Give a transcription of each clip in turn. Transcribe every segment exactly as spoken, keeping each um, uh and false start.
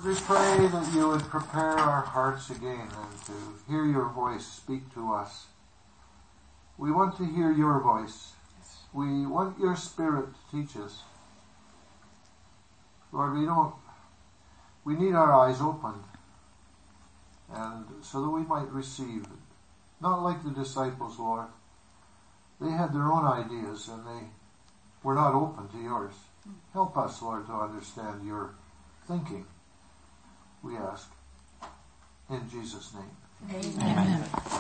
we pray that you would prepare our hearts again and to hear your voice speak to us. We want to hear your voice. We want your Spirit to teach us. Lord, we don't, we need our eyes opened, and so that we might receive it. Not like the disciples, Lord. They had their own ideas and they were not open to yours. Help us, Lord, to understand your thinking, we ask. In Jesus' name. Amen. Amen.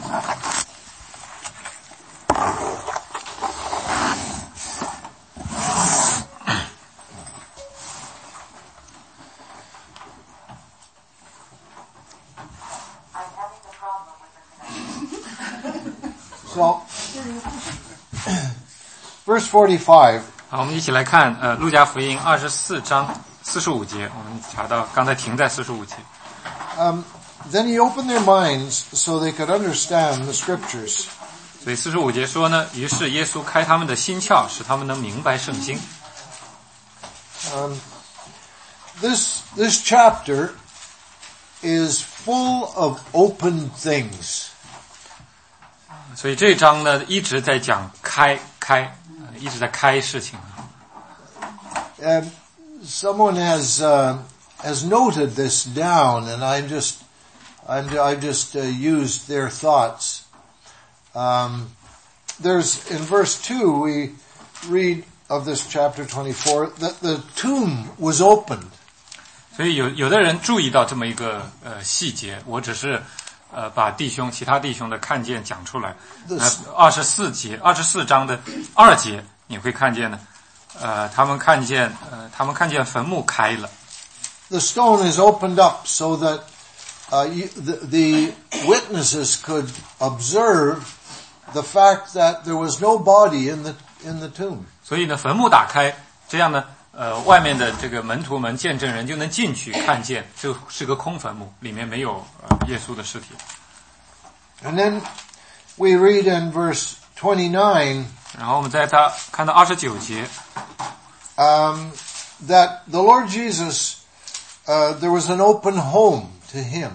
So, verse forty-five. 好，我们一起来看呃路加福音二十四章四十五节，我们查到刚才停在四十五节。 Um, then he opened their minds so they could understand the scriptures. 所以四十五节说呢，于是耶稣开他们的心窍，使他们能明白圣经。 Um, this this chapter is full of open things. 所以这一章呢一直在讲开开，一直在开事情。 Um, someone has uh, has noted this down, and I'm just I'm I just uh, used their thoughts. Um, there's in verse two we read of this chapter twenty-four that the tomb was opened. 所以有有的人注意到这么一个呃细节，我只是呃把弟兄其他弟兄的看见讲出来。那二十四节二十四章的二节你会看见呢，呃他们看见呃他们看见坟墓开了。 The stone is opened up so that uh, you, the, the witnesses could observe the fact that there was no body in the in the tomb. 所以呢，坟墓打开，这样呢，呃，外面的这个门徒们、见证人就能进去看见，这是个空坟墓，里面没有呃耶稣的尸体。 And then we read in verse twenty-nine. 然后我们在他看到二十九节， um, that the Lord Jesus, uh, there was an open home to him.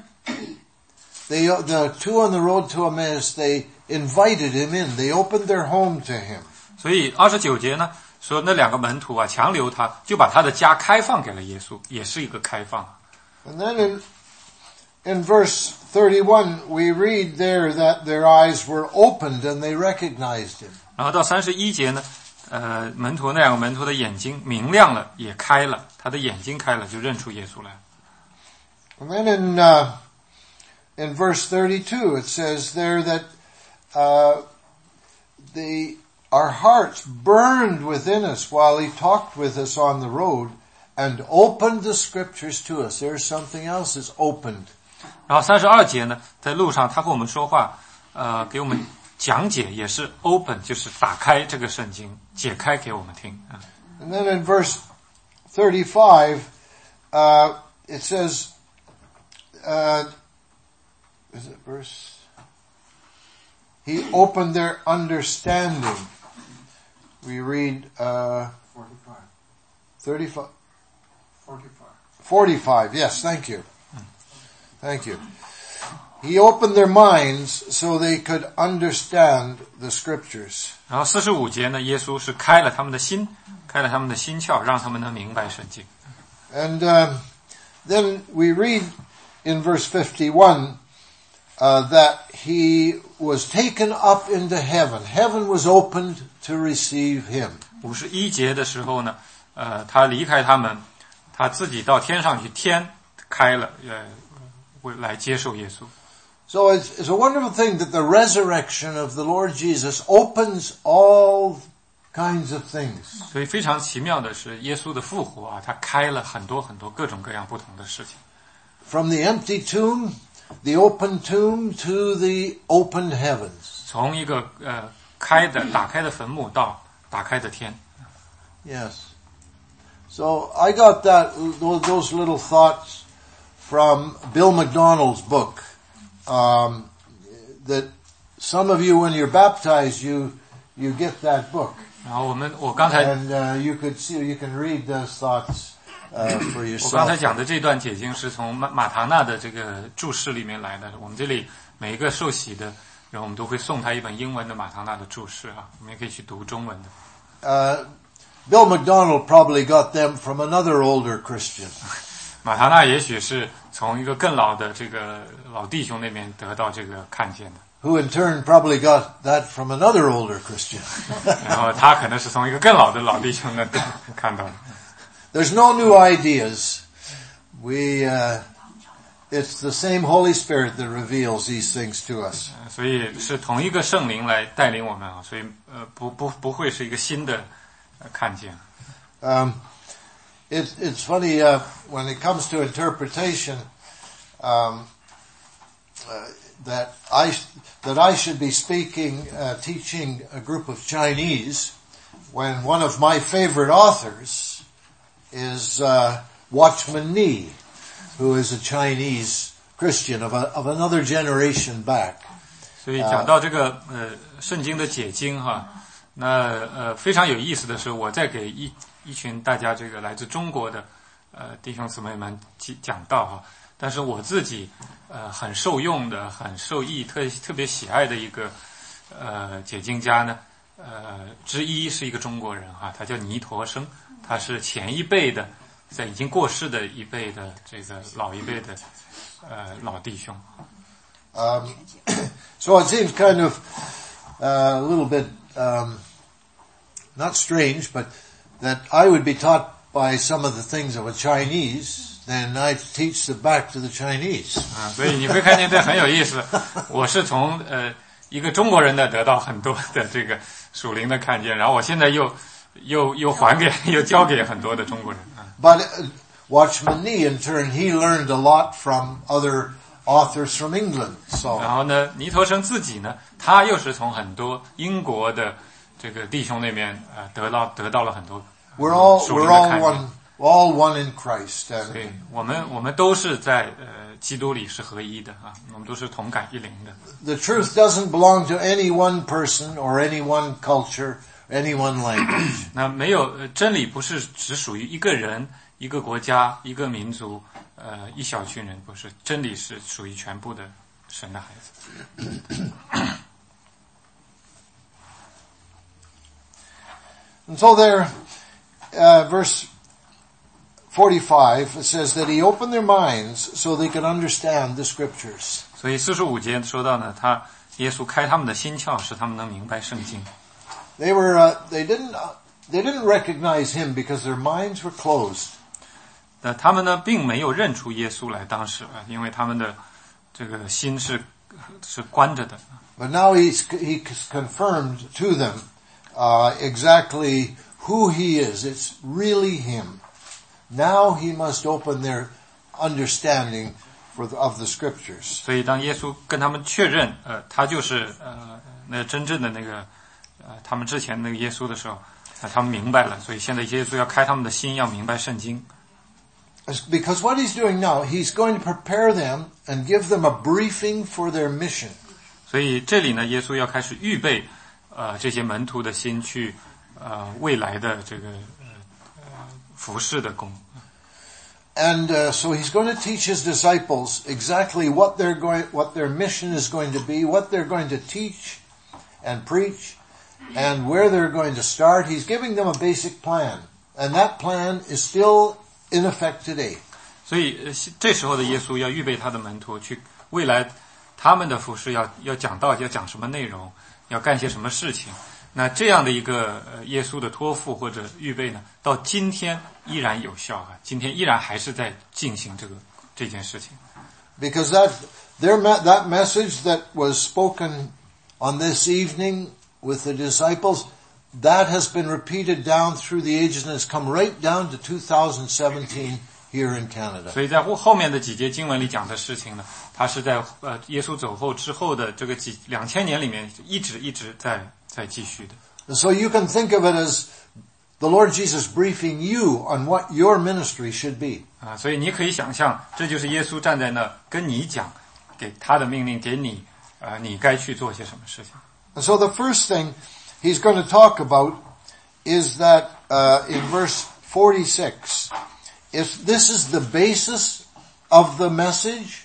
They, the two on the road to Emmaus, they invited him in. They opened their home to him. 所以二十九节呢，说那两个门徒啊，强留他，就把他的家开放给了耶稣，也是一个开放。 And then in, in verse thirty-one, we read there that their eyes were opened and they recognized him. 然后到三十一节呢，呃，门徒那两个门徒的眼睛明亮了，也开了，他的眼睛开了，就认出耶稣来。 And then in uh, in verse thirty-two, it says there that uh, the our hearts burned within us while he talked with us on the road and opened the scriptures to us. There's something else that's opened. 然后三十二节呢，在路上他和我们说话，呃，给我们讲解也是 open， 就是打开这个圣经，解开给我们听。 And then in verse thirty-five, uh, it says, uh, is it verse? He opened their understanding. We read, uh, forty-five. thirty-five. forty-five. forty-five, yes, thank you. Thank you. He opened their minds so they could understand the scriptures. 然后四十五节呢，耶稣是开了他们的心，开了他们的心窍，让他们能明白圣经。 And um, then we read in verse fifty-one uh, that he was taken up into heaven. Heaven was opened to receive him. 五十一节的时候呢，呃，他离开他们，他自己到天上去，天开了，呃，为来接受耶稣。 So it's, it's a wonderful thing that the resurrection of the Lord Jesus opens all kinds of things. 所以非常奇妙的是，耶稣的复活啊，他开了很多很多各种各样不同的事情。 From the empty tomb, the open tomb, to the opened heavens. 从一个呃开的打开的坟墓到打开的天。 Yes. So I got that those little thoughts from Bill McDonald's book. Um, that some of you, when you're baptized, you you get that book. 然后我们我刚才 And uh, you could see, you can read those thoughts uh, for 我刚才 yourself. 讲的这段解经是从马马唐纳的这个注释里面来的。我们这里每一个受洗的人，我们都会送他一本英文的马唐纳的注释啊，我们也可以去读中文的。 Uh, Bill McDonald probably got them from another older Christian. 马唐纳也许是从一个更老的这个老弟兄那边得到这个看见的。 Who in turn probably got that from another older Christian. 然后他可能是从一个更老的老弟兄那看到的。 There's no new ideas. We, uh, it's the same Holy Spirit that reveals these things to us. 所以是同一个圣灵来带领我们啊，所以呃不不不会是一个新的看见。 Um, it, it's funny, uh, when it comes to interpretation, um, uh, that I, that I should be speaking, uh, teaching a group of Chinese when one of my favorite authors is, uh, Watchman Nee, who is a Chinese Christian of a, of another generation back. 所以讲到这个呃圣经的解经哈，那呃非常有意思的是，我在给一一群大家这个来自中国的呃弟兄姊妹们讲道哈，但是我自己呃很受用的、很受益、特特别喜爱的一个呃解经家呢，呃之一是一个中国人哈，他叫倪陀生，他是前一辈的，在已经过世的一辈的这个老一辈的呃老弟兄。 Um, so it seems kind of uh, a little bit um, not strange, but that I would be taught by some of the things of a Chinese, then I teach them back to the Chinese. 啊，所以你会看见这很有意思。我是从呃一个中国人的得到很多的这个属灵的看见，然后我现在又又又还给又教给很多的中国人。 But uh, Watchman Nee, in turn, he learned a lot from other authors from England. So 然后呢，尼陀生自己呢，他又是从很多英国的这个弟兄那边呃得到得到了很多 we're all 属灵 we're 的 all 看见。 one all one in Christ. And 对，我们我们都是在呃基督里是合一的啊，我们都是同感一灵的。 the truth doesn't belong to any one person or any one culture, any one language. 那没有呃真理不是只属于一个人、一个国家、一个民族、呃一小群人，不是，真理是属于全部的神的孩子。 And so there, uh, verse forty-five, it says that he opened their minds so they could understand the scriptures. 所以四十五节说到呢，他耶稣开他们的心窍，使他们能明白圣经。 They were, uh, they didn't, uh, they didn't recognize him because their minds were closed. 那他们呢，并没有认出耶稣来，当时啊，因为他们的这个心是是关着的。 But now he's, he's confirmed to them, uh, exactly who he is. It's really him. Now he must open their understanding for the, of the scriptures. 所以当耶稣跟他们确认，呃，他就是呃那真正的那个呃他们之前那个耶稣的时候，啊，他们明白了。所以现在耶稣要开他们的心，要明白圣经。 Because what he's doing now, he's going to prepare them and give them a briefing for their mission. 所以这里呢，耶稣要开始预备呃这些门徒的心去呃未来的这个呃服侍的工。 And uh, so he's going to teach his disciples exactly what they're going, what their mission is going to be, what they're going to teach and preach, and where they're going to start. He's giving them a basic plan, and that plan is still in effect today. 所以呃这时候的耶稣要预备他的门徒去未来他们的服侍要要讲到要讲什么内容，要干些什么事情。那这样的一个呃耶稣的托付或者预备呢，到今天依然有效啊，今天依然还是在进行这个这件事情。 Because that, their, that message that was spoken on this evening with the disciples, that has been repeated down through the ages and has come right down to two thousand seventeen here in Canada. 所以在后后面的几节经文里讲的事情呢，它是在呃耶稣走后之后的这个几两千年里面一直一直在在继续的。 So you can think of it as the Lord Jesus briefing you on what your ministry should be. 啊，所以你可以想象，这就是耶稣站在那跟你讲，给他的命令给你，呃，你该去做些什么事情。 And so the first thing he's going to talk about is that uh, in verse forty-six, If this is the basis of the message,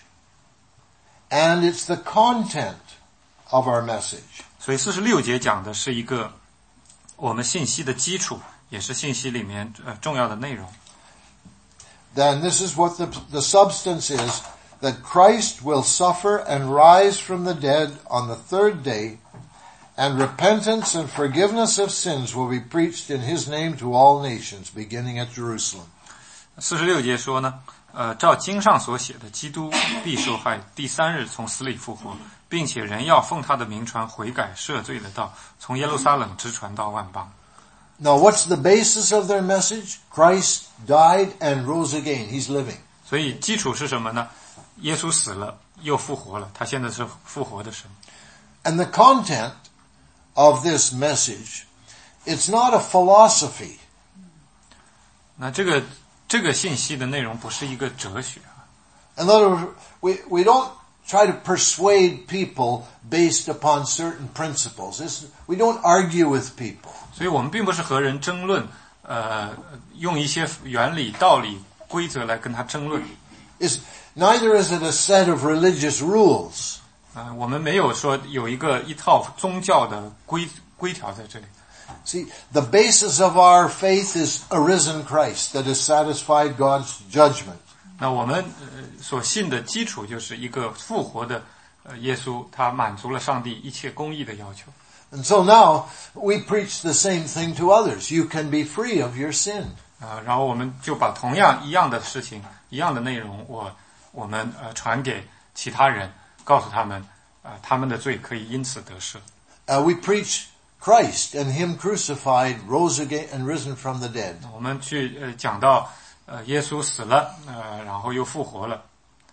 and it's the content of our message. 所以四十六节讲的是一个我们信息的基础，也是信息里面呃重要的内容。 Then this is what the, the substance is, that Christ will suffer and rise from the dead on the third day, and repentance and forgiveness of sins will be preached in his name to all nations, beginning at Jerusalem. 四十六节说呢，呃，照经上所写的，基督必受害，第三日从死里复活，并且人要奉他的名传悔改赦罪的道，从耶路撒冷直传到万邦。 Now, what's the basis of their message? Christ died and rose again. He's living. 所以基础是什么呢？耶稣死了，又复活了，他现在是复活的神。 And the content of this message, it's not a philosophy. 那这个这个信息的内容不是一个哲学。 In other words, we, we don't try to persuade people based upon certain principles. It's, we don't argue with people. 所以我们并不是和人争论，呃，用一些原理、道理、规则来跟他争论。 It's, neither is it a set of religious rules. 啊、呃，我们没有说有一个一套宗教的规规条在这里。 See, the basis of our faith is a risen Christ that has satisfied God's judgment. 那我们呃所信的基础就是一个复活的呃耶稣，他满足了上帝一切公义的要求。 And so now we preach the same thing to others. You can be free of your sin. 啊、呃，然后我们就把同样一样的事情、一样的内容，我我们呃传给其他人，告诉他们，啊、呃，他们的罪可以因此得赦。 Uh, we preach Christ and Him crucified, rose again, and risen from the dead. 我们去呃讲到呃耶稣死了，呃，然后又复活了。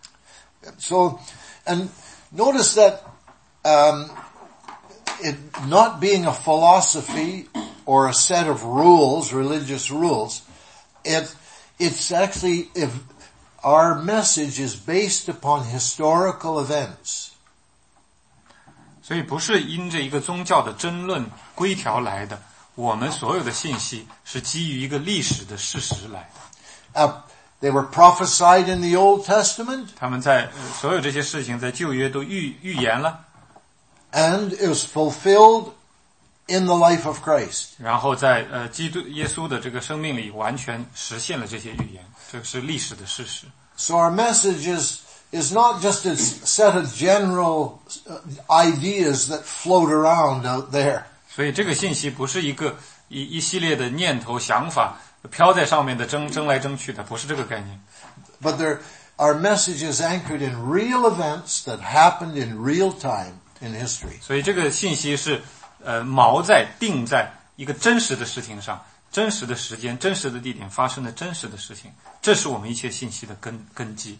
So, and notice that um, it not being a philosophy or a set of rules, religious rules, it it's actually if our message is based upon historical events. 所以不是因着一个宗教的争论规条来的，我们所有的信息是基于一个历史的事实来的。 Uh, they were prophesied in the Old Testament. 他们在、呃、所有这些事情在旧约都预预言了， And it was fulfilled in the life of Christ. 然后在呃基督耶稣的这个生命里完全实现了这些预言，这是历史的事实。 So our message is is not just a set of general ideas that float around out there. 所以这个信息不是一个一一系列的念头想法飘在上面的争争来争去的，不是这个概念。 But there, our message is anchored in real events that happened in real time in history. 所以这个信息是呃锚在定在一个真实的事情上，真实的时间、真实的地点发生的真实的事情，这是我们一切信息的根根基。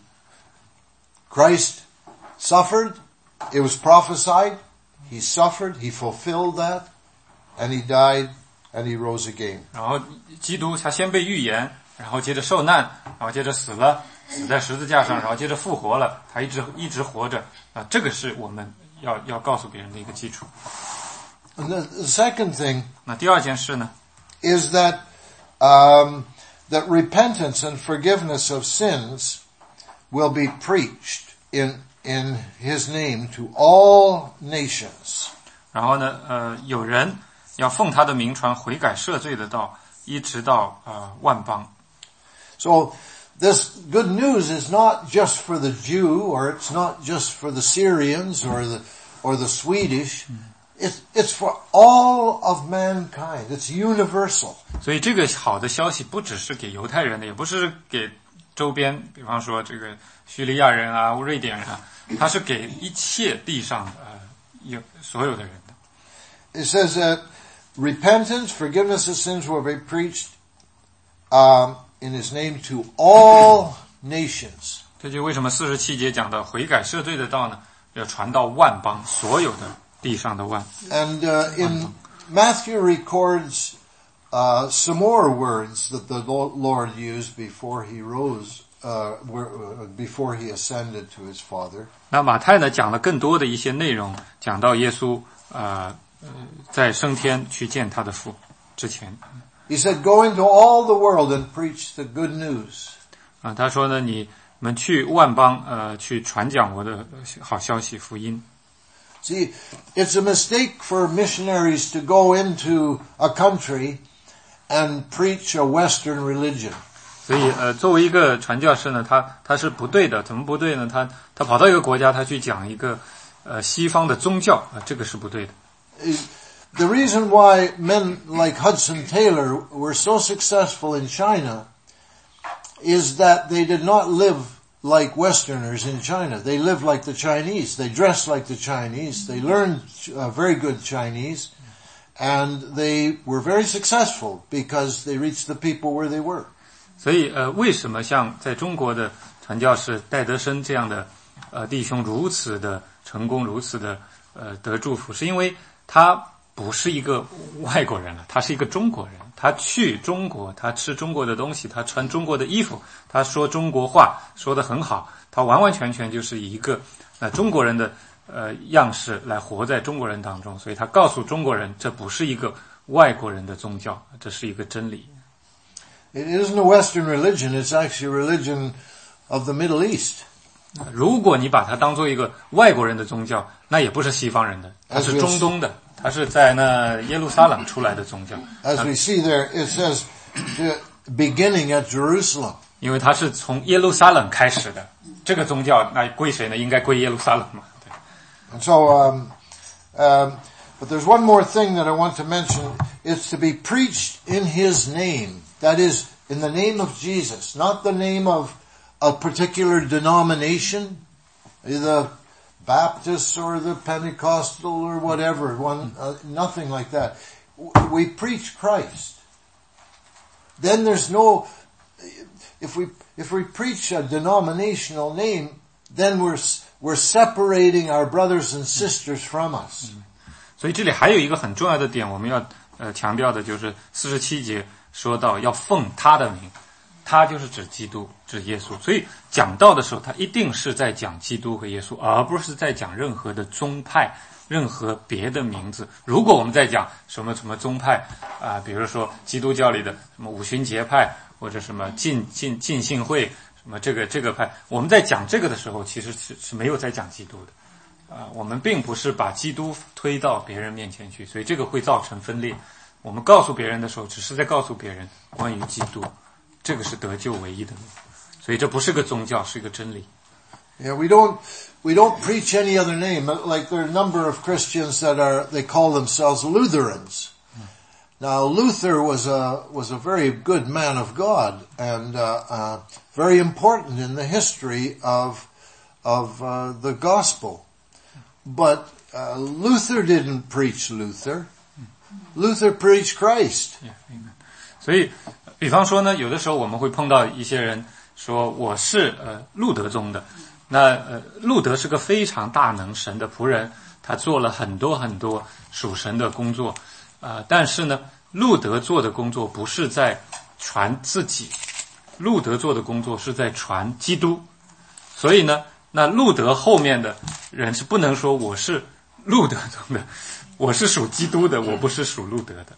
Christ suffered. It was prophesied. He suffered. He fulfilled that. And he died. And he rose again. 然后基督他先被预言，然后接着受难，然后接着死了，死在十字架上，然后接着复活了，他一直一直活着啊，这个是我们要要告诉别人的一个基础。 And the, the second thing 那第二件事呢 is that um, that repentance and forgiveness of sins will be preached in in his name to all nations. 然后呢，呃，有人要奉他的名传悔改赦罪的道，一直到呃万邦。 So this good news is not just for the Jew, or it's not just for the Syrians or the or the Swedish. It's it's for all of mankind. It's universal. 所以这个好的消息不只是给犹太人的，也不是给周边，比方说这个叙利亚人啊、瑞典人啊，它是给一切地上呃有所有的人的。 It says that repentance, forgiveness of sins will be preached um, in his name to all nations. 这就为什么四十七节讲的悔改赦罪的道呢，要传到万邦，所有的地上的万。 And uh, in Matthew records uh, some more words that the Lord used before he rose, uh, before he ascended to his Father. 那马太呢讲了更多的一些内容，讲到耶稣呃在升天去见他的父之前。 He said, "Go into all the world and preach the good news." 啊，他说呢，你们去万邦，呃，去传讲我的好消息福音。 See, it's a mistake for missionaries to go into a country and preach a Western religion. 所以，呃，作为一个传教士呢，他他是不对的。怎么不对呢？他他跑到一个国家，他去讲一个呃西方的宗教啊、呃，这个是不对的。 The reason why men like Hudson Taylor were so successful in China is that they did not live like Westerners in China. They lived like the Chinese. They dressed like the Chinese. They learned uh, very good Chinese. And they were very successful because they reached the people where they were. 所以，呃，为什么像在中国的传教士戴德生这样的呃弟兄如此的成功，如此的呃得祝福？是因为他不是一个外国人了，他是一个中国人。他去中国，他吃中国的东西，他穿中国的衣服，他说中国话说得很好，他完完全全就是以一个呃中国人的呃样式来活在中国人当中。所以他告诉中国人，这不是一个外国人的宗教，这是一个真理。 It isn't a Western religion, it's actually a religion of the Middle East. 如果你把它当做一个外国人的宗教，那也不是西方人的，它是中东的，它是在那耶路撒冷出来的宗教。 As we see there, it says beginning at Jerusalem. 因为它是从耶路撒冷开始的，这个宗教那归谁呢？应该归耶路撒冷嘛。对。 And so, um, um, but there's one more thing that I want to mention. It's to be preached in His name. That is, in the name of Jesus, not the name of a particular denomination, the Baptist or the Pentecostal or whatever, one, uh, nothing like that. We preach Christ. Then there's no, if we, if we preach a denominational name, then we're, we're separating our brothers and sisters from us. 所以这里还有一个很重要的点，我们要呃强调的就是四十七节说到要奉他的名，他就是指基督，指耶稣。所以讲道的时候，他一定是在讲基督和耶稣，而不是在讲任何的宗派、任何别的名字。如果我们在讲什么什么宗派啊、呃，比如说基督教里的什么五旬节派，或者什么浸浸浸信会，什么这个这个派，我们在讲这个的时候，其实是是没有在讲基督的。啊、呃，我们并不是把基督推到别人面前去，所以这个会造成分裂。我们告诉别人的时候，只是在告诉别人关于基督，这个是得救唯一的路。所以这不是个宗教，是一个真理。 Yeah, we don't, we don't preach any other name. Like there are a number of Christians that are, they call themselves Lutherans. Now Luther was a, was a very good man of God and, uh, uh, very important in the history of, of, uh, the gospel. But, uh, Luther didn't preach Luther. Luther preached Christ. Yeah, amen. 所以，比方说呢，有的时候我们会碰到一些人说我是呃路德宗的，那呃路德是个非常大能神的仆人，他做了很多很多属神的工作，呃，但是呢，路德做的工作不是在传自己，路德做的工作是在传基督，所以呢，那路德后面的人是不能说我是路德宗的。我是属基督的，我不是属路德的。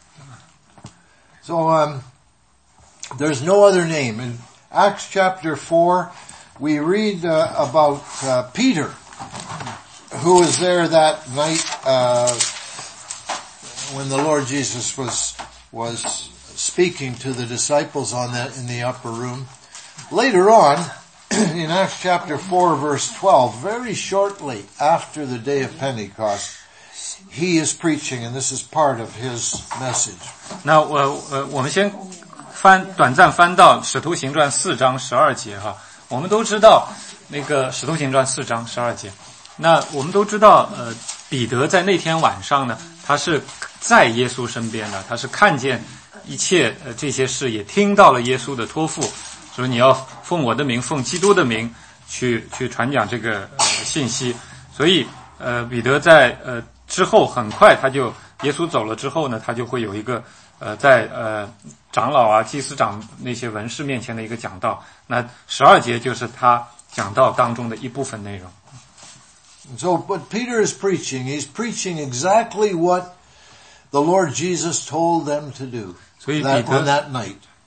So, um, there's no other name. In Acts chapter four, we read uh, about uh, Peter, who was there that night uh, when the Lord Jesus was was speaking to the disciples on that in the upper room. Later on, in Acts chapter four, verse twelve, very shortly after the day of Pentecost, he is preaching, and this is part of his message. 那我呃，我们先翻短暂翻到《使徒行传》四章十二节哈。我们都知道那个《使徒行传》四章十二节。那我们都知道，呃，彼得在那天晚上呢，他是在耶稣身边的，他是看见一切呃这些事，也听到了耶稣的托付，说你要奉我的名，奉基督的名去去传讲这个呃信息。所以呃，彼得在呃。之后很快他就耶稣走了之后呢，他就会有一个呃在呃长老啊、祭司长那些文士面前的一个讲道。那十二节就是他讲道当中的一部分内容。 So what Peter is preaching, he's preaching exactly what the Lord Jesus told them to do 所以彼 that, 得 on that night.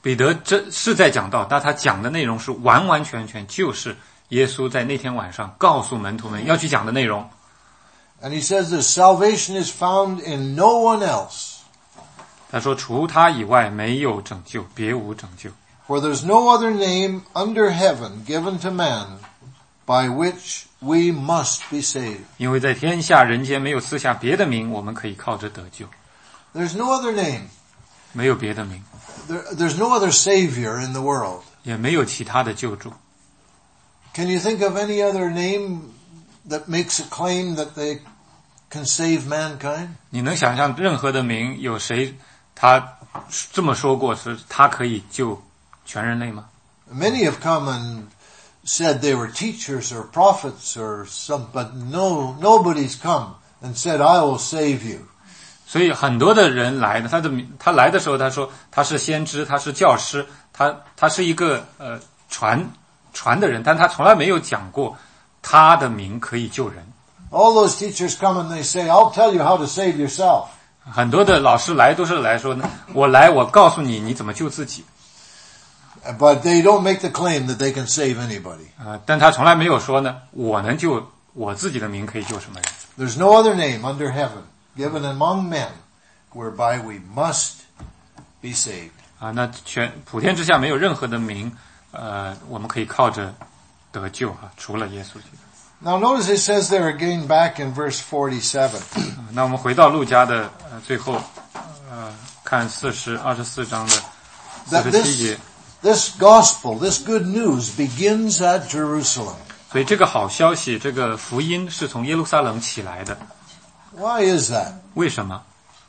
彼得这是在讲道，但他讲的内容是完完全全就是耶稣在那天晚上告诉门徒们要去讲的内容。 And he says that salvation is found in no one else. 他说除他以外没有拯救，别无拯救。 For there's no other name under heaven given to man by which we must be saved. 因为在天下人间没有赐下别的名，我们可以靠着得救。 There's no other name. 没有别的名， There, there's no other Savior in the world. 也没有其他的救助。 Can you think of any other name that makes a claim that they can save mankind? 你能想象任何的名有谁他这么说过，是他可以救全人类吗？ Many have come and said they were teachers or prophets or some, but no, nobody's come and said, I will save you. 所以很多的人来的，他的他来的时候，他说他是先知，他是教师，他他是一个呃传传的人，但他从来没有讲过他的名可以救人。 All those teachers come and they say, I'll tell you how to save yourself. 很多的老师来都是来说呢，我来我告诉你你怎么救自己。 But they don't make the claim that they can save anybody. 呃，但他从来没有说呢，我能救我自己的名可以救什么人。 There's no other name under heaven given among men whereby we must be saved. 啊，那全普天之下没有任何的名，呃，我们可以靠着得救啊，除了耶稣基督。 Now notice it says there again back in verse forty-seven. 那我们回到路加的呃最后，呃，看四十二十四章的四 That 十七节。 this, this gospel, this good news begins at Jerusalem. 所以这个好消息，这个福音是从耶路撒冷起来的。 Why is that? 为什么？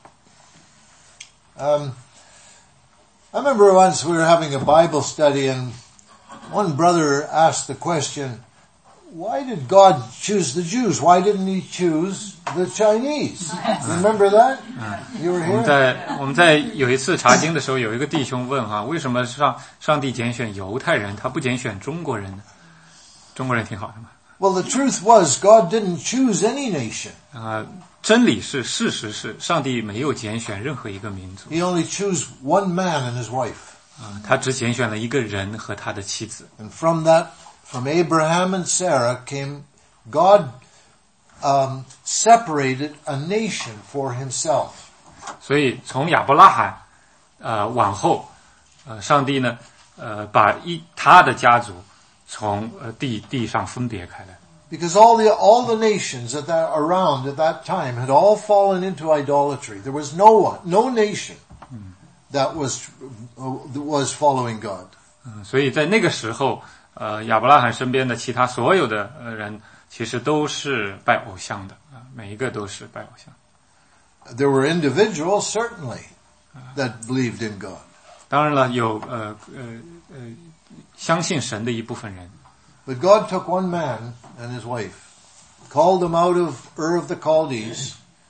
Um, I remember once we were having a Bible study and one brother asked the question, why did God choose the Jews? Why didn't he choose the Chinese? Remember that? You were 我们 here? 在我们在有一次查经的时候，有一个弟兄问哈，为什么上上帝拣选犹太人，他不拣选中国人呢？中国人挺好的嘛。 Well, the truth was God didn't choose any nation. 啊、真理是，事实是，上帝没有拣选任何一个民族， He only chose one man and his wife. 啊、他只拣选了一个人和他的妻子。 And from that, from Abraham and Sarah came, God um, separated a nation for himself. 所以从亚伯拉罕，呃，往后，呃，上帝呢，呃，把一他的家族从呃地地上分别开来。 Because all the, all the nations that that around at that time had all fallen into idolatry. There was no one, no nation that was, uh, was following God. 嗯，所以在那个时候，呃，亚伯拉罕身边的其他所有的呃人，其实都是拜偶像的啊、每一个都是拜偶像。 There were individuals, certainly, that believed in God. 当然了，有呃呃呃相信神的一部分人， But God took one man and his wife, called them out of Ur of the Chaldees,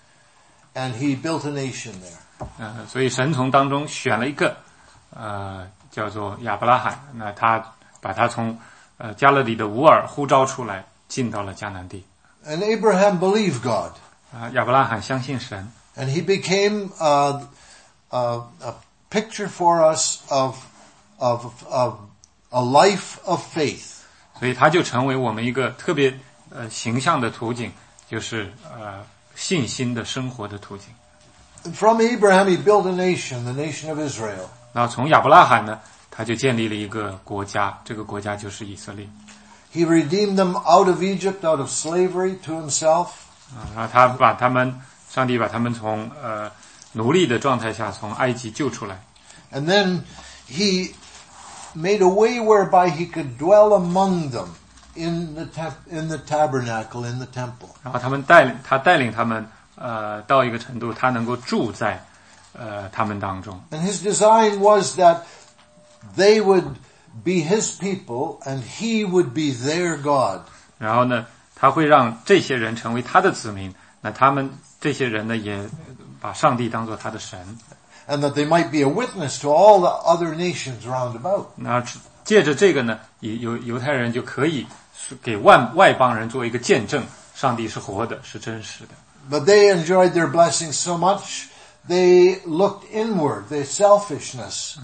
and he built a nation there. 呃，所以神从当中选了一个，呃，叫做亚伯拉罕，那他把他从呃加勒底的乌尔呼召出来，进到了迦南地。 And Abraham believed God, 啊、亚伯拉罕相信神， and he became uh, uh, a picture for us of, of, of a life of faith. 所以他就成为我们一个特别呃形象的图景，就是呃信心的生活的图景。 And from Abraham he built a nation, the nation of Israel. 然后从亚伯拉罕呢，他就建立了一个国家，这个国家就是以色列。 He redeemed them out of Egypt, out of slavery to himself. 啊，然后他把他们，上帝把他们从呃奴隶的状态下从埃及救出来。 And then he made a way whereby he could dwell among them in the temp- in the tabernacle, in the temple. 然后他们带领他带领他们呃到一个程度，他能够住在呃他们当中。 And his design was that they would be his people and he would be their God. 然后呢，他会让这些人成为他的子民，那他们这些人呢，也把上帝当作他的神。 And that they might be a witness to all the other nations round about. 那借着这个呢，犹犹太人就可以给外外邦人做一个见证，上帝是活的，是真实的。 But they enjoyed their blessings so much, they looked inward, their selfishness.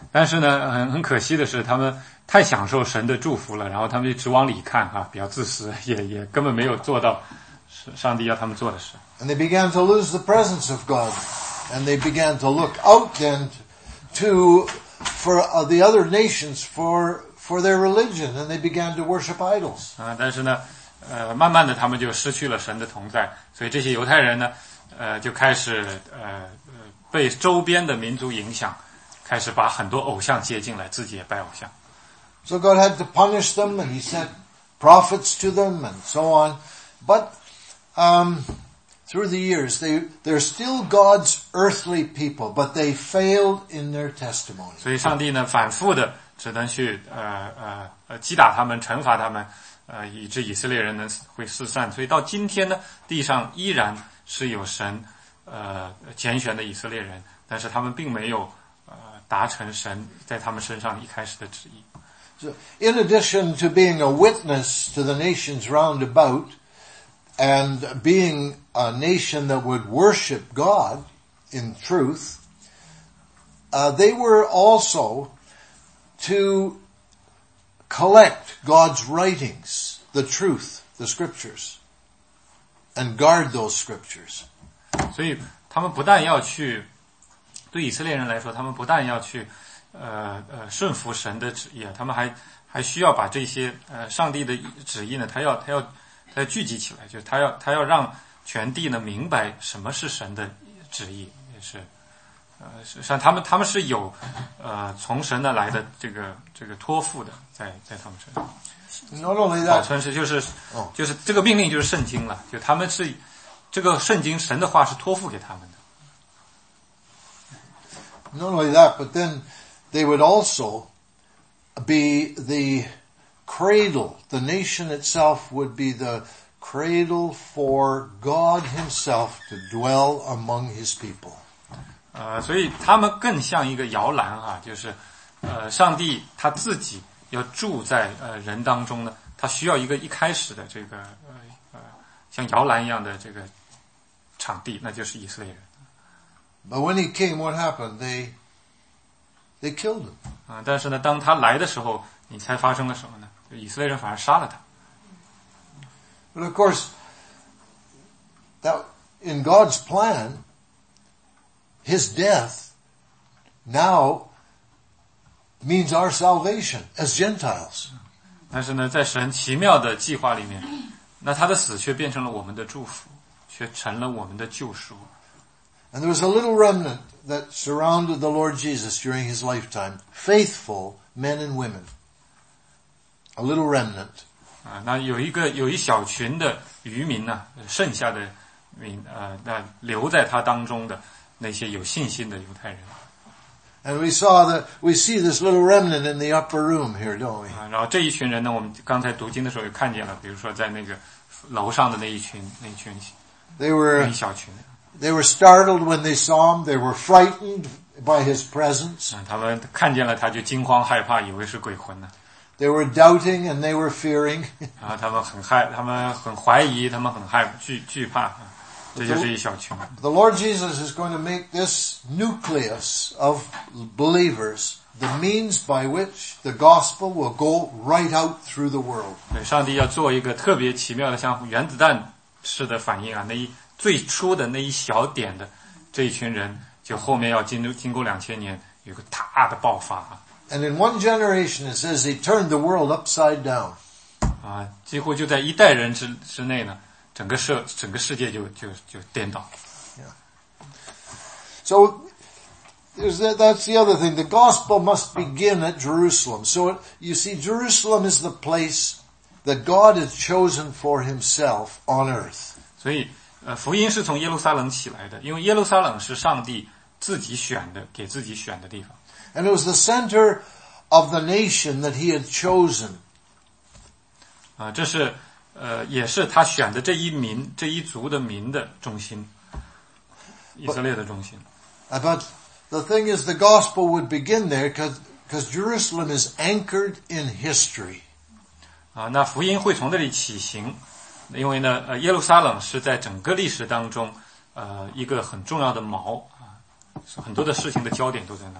但是呢，很很可惜的是，他们太享受神的祝福了，然后他们就只往里看哈，比较自私，也也根本没有做到上帝要他们做的事。 And they began to lose the presence of God, and they began to look out then to for uh, the other nations for for their religion, and they began to worship idols. 啊，但是呢，呃，慢慢的他们就失去了神的同在，所以这些犹太人呢，呃，就开始呃被周边的民族影响，开始把很多偶像接进来，自己也拜偶像。 So God had to punish them, and He sent prophets to them, and so on. But um, through the years, they they're still God's earthly people, but they failed in their testimony. 所以上帝呢，反复的只能去呃呃呃击打他们，惩罚他们，呃，以致以色列人呢会四散。所以到今天呢，地上依然是有神呃拣选的以色列人，但是他们并没有呃达成神在他们身上一开始的旨意。 So, in addition to being a witness to the nations round about, and being a nation that would worship God in truth, uh, they were also to collect God's writings, the truth, the scriptures, and guard those scriptures. 所以他们不但要去，对以色列人来说，他们不但要去呃呃顺服神的旨意啊，他们还还需要把这些呃上帝的旨意呢，他要他要他要聚集起来，就是他要他要让全地呢明白什么是神的旨意，也是呃实际上他们他们是有呃从神那来的这个这个托付的，在在他们身上。 Not only 保 that, 存是就是就是这个命令就是圣经了，就他们是这个圣经神的话是托付给他们的。 not only that, but then they would also be the cradle. The nation itself would be the cradle for God Himself to dwell among His people. 呃，所以他们更像一个摇篮啊，就是呃，上帝他自己要住在呃人当中呢，他需要一个一开始的这个呃呃像摇篮一样的这个场地，那就是以色列人。 But when He came, what happened? They they killed Him. 啊、但是呢，当他来的时候，你猜发生了什么呢？就以色列人反而杀了他。 But of course, that in God's plan, His death now means our salvation as Gentiles. 但是呢，在神奇妙的计划里面，那他的死却变成了我们的祝福，却成了我们的救赎。 And there was a little remnant that surrounded the Lord Jesus during His lifetime, faithful men and women. A little remnant. 啊，那有一个有一小群的渔民呢，剩下的民呃，那留在他当中的那些有信心的犹太人。 And we saw that, we see this little remnant in the upper room here, don't we? 啊，然后这一群人呢，我们刚才读经的时候也看见了，比如说在那个楼上的那一群那一群 They 那 were, 一小群。 they were startled when they saw Him. They were frightened by His presence. 啊，他们看见了他就惊慌害怕，以为是鬼魂呢。 They were doubting and they were fearing. 啊，他们很害，他们很怀疑，他们很害惧惧怕。啊，这就是一小群。 The Lord Jesus is going to make this nucleus of believers the means by which the gospel will go right out through the world. 对，上帝要做一个特别奇妙的，像原子弹式的反应啊，那一最初的那一小点的这一群人，就后面要经经过两千年有个大的爆发啊。 And in one generation, it says He turned the world upside down. 啊，几乎就在一代人之之内呢，整个社整个世界就就就颠倒。 So there's that, that's the other thing. The gospel must begin at Jerusalem. So it, you see, Jerusalem is the place that God has chosen for Himself on earth. 所以，呃，福音是从耶路撒冷起来的，因为耶路撒冷是上帝自己选的，给自己选的地方。 And it was the center of the nation that He had chosen. 啊，这是呃，也是他选的这一民这一族的民的中心，以色列的中心。 But the thing is, the gospel would begin there because because Jerusalem is anchored in history. 啊，那福音会从这里起行，因为呢，呃，耶路撒冷是在整个历史当中，呃，一个很重要的锚啊，很多的事情的焦点都在那。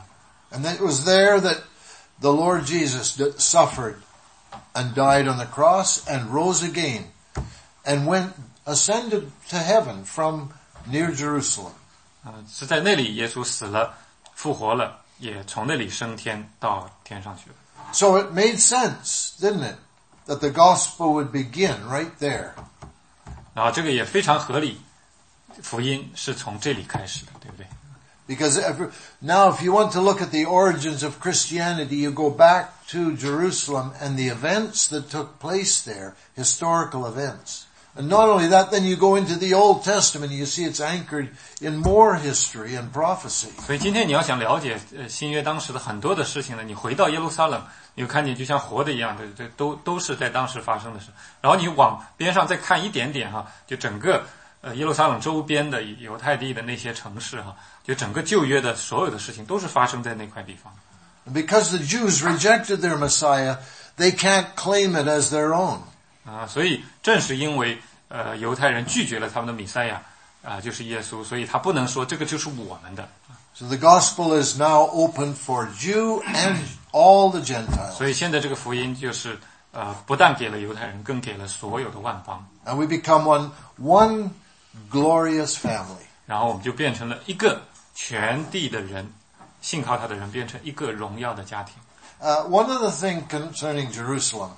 And it was there that the Lord Jesus suffered and died on the cross and rose again and went, ascended to heaven from near Jerusalem. 啊，是在那里耶稣死了，复活了，也从那里升天到天上去了。 So it made sense, didn't it, that the gospel would begin right there. 然后这个也非常合理，福音是从这里开始的，对不对？ Because every, now if you want to look at the origins of Christianity, you go back to Jerusalem and the events that took place there, historical events. And not only that, then you go into the Old Testament and you see it's anchored in more history and prophecy. 所以今天你要想了解呃新约当时的很多的事情呢，你回到耶路撒冷，你会看见就像活的一样的，这都都是在当时发生的事。然后你往边上再看一点点哈，就整个呃耶路撒冷周边的犹太地的那些城市哈，就整个旧约的所有的事情都是发生在那块地方。 Because the Jews rejected their Messiah, they can't claim it as their own. 啊，所以正是因为呃犹太人拒绝了他们的弥赛亚啊，就是耶稣，所以他不能说这个就是我们的。 So the gospel is now open for Jew and all the Gentiles. 所以现在这个福音就是呃不但给了犹太人，更给了所有的万邦。 And we become one, one glorious family. 然后我们就变成了一个全地的人，信靠他的人变成一个荣耀的家庭。 Uh, one other thing concerning Jerusalem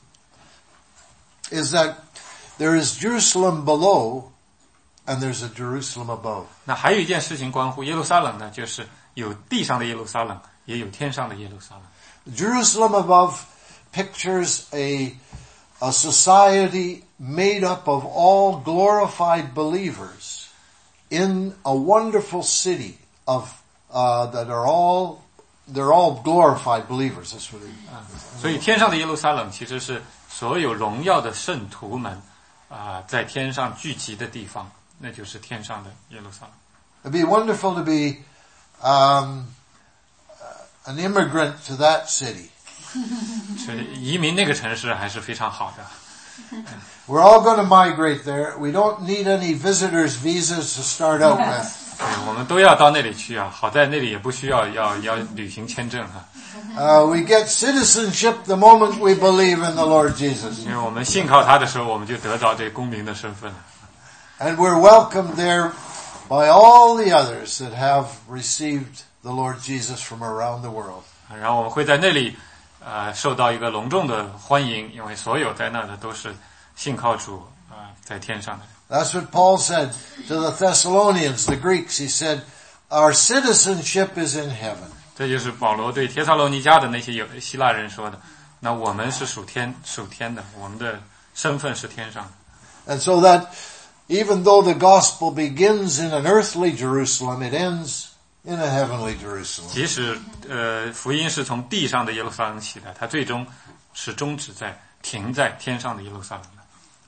is that there is Jerusalem below and there's a Jerusalem above. 那还有一件事情关乎耶路撒冷呢，就是有地上的耶路撒冷，也有天上的耶路撒冷。 Jerusalem above pictures a, a society made up of all glorified believers in a wonderful city of, uh, that are all, they're all glorified believers. That's what it, 所以天上的耶路撒冷其实是所有荣耀的圣徒们啊、呃，在天上聚集的地方，那就是天上的耶路撒冷。 It'd be wonderful to be um, an immigrant to that city. 所以移民那个城市还是非常好的。 We're all going to migrate there. We don't need any visitors visas to start out with. 对，我们都要到那里去啊！好在那里也不需要要要旅行签证哈。 Uh, we get citizenship the moment we believe in the Lord Jesus. 因为我们信靠他的时候，我们就得到这公民的身份了。 And we're welcomed there by all the others that have received the Lord Jesus from around the world. 然后我们会在那里呃受到一个隆重的欢迎，因为所有在那的都是信靠主啊、呃、在天上的。 That's what Paul said to the Thessalonians, the Greeks. He said, our citizenship is in heaven. 这就是保罗对帖撒罗尼迦的那些有希腊人说的。那我们是属天属天的，我们的身份是天上的。 And so that even though the gospel begins in an earthly Jerusalem, it ends in a heavenly Jerusalem. 即使呃福音是从地上的耶路撒冷起来，它最终是终止在停在天上的耶路撒冷的。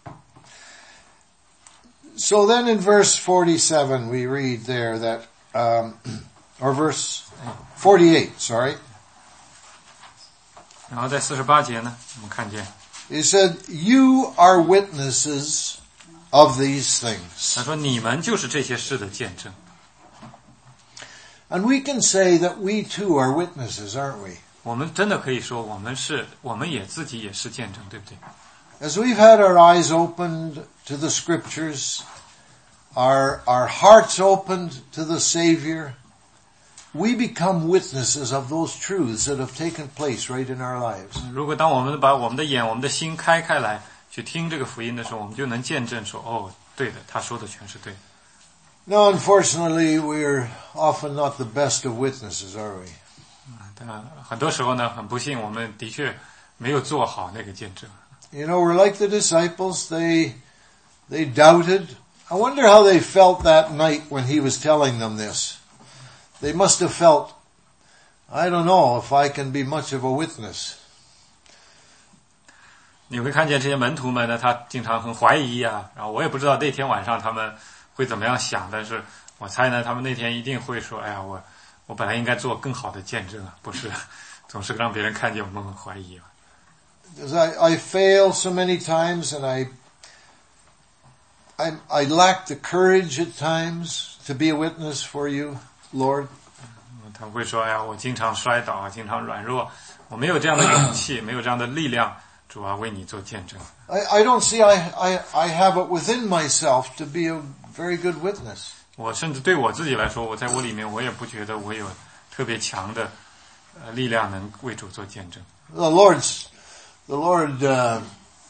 So then in verse forty-seven we read there that, um, or verse forty-eight, sorry. 然后在四十八节呢，我们看见 He said, you are witnesses of these things. 他说你们就是这些事的见证。 And we can say that we too are witnesses, aren't we? 我们真的可以说，我们是，我们也自己也是见证，对不对？ As we've had our eyes opened to the scriptures, our, our hearts opened to the Savior, we become witnesses of those truths that have taken place right in our lives. 如果当我们把我们的眼、我们的心开开来，去听这个福音的时候，我们就能见证说，哦，对的，他说的全是对的。 Now, unfortunately, we're often not the best of witnesses, are we? 但很多时候呢，很不幸，我们的确没有做好那个见证。 You know, we're like the disciples. They, they doubted. I wonder how they felt that night when he was telling them this. They must have felt, I don't know if I can be much of a witness. 你会看见这些门徒们呢，他经常很怀疑啊，然后我也不知道那天晚上他们会怎么样想，但是我猜呢，他们那天一定会说，哎呀，我我本来应该做更好的见证啊，不是总是让别人看见我们很怀疑啊。 Because I, I fail so many times and I, I, I lack the courage at times to be a witness for you, Lord. 他们会说：“哎呀，我经常摔倒啊，经常软弱，我没有这样的勇气，没有这样的力量，主啊，为你做见证。” I, I don't see I, I, I have it within myself to be a very good witness. 我甚至对我自己来说，我在我里面，我也不觉得我有特别强的呃力量能为主做见证。 The Lord's, the Lord, uh,